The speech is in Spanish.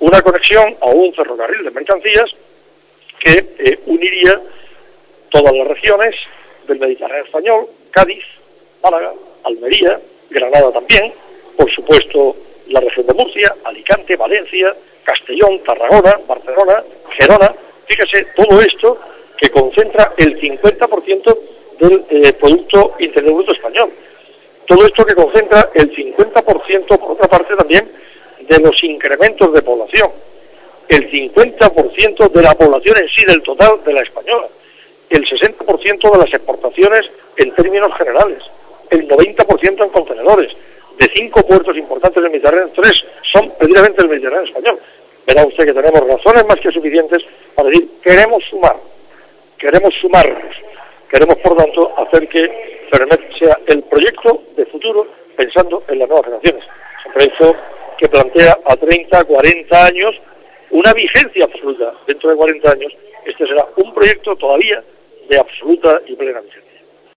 una conexión a un ferrocarril de mercancías que uniría todas las regiones del Mediterráneo español, Cádiz, Málaga, Almería, Granada también, por supuesto la región de Murcia, Alicante, Valencia, Castellón, Tarragona, Barcelona, Gerona. Fíjese, todo esto que concentra el 50% del Producto Interior Bruto español. Todo esto que concentra el 50%, por otra parte también, de los incrementos de población. El 50% de la población en sí, del total de la española. El 60% de las exportaciones en términos generales. El 90% en contenedores. De 5 puertos importantes del Mediterráneo, 3 son precisamente del Mediterráneo español. Verá usted que tenemos razones más que suficientes para decir, queremos sumarnos, queremos por tanto hacer que Ferromet sea el proyecto de futuro pensando en las nuevas generaciones. Es un proyecto que plantea a 30, 40 años una vigencia absoluta. Dentro de 40 años este será un proyecto todavía de absoluta y plena vigencia.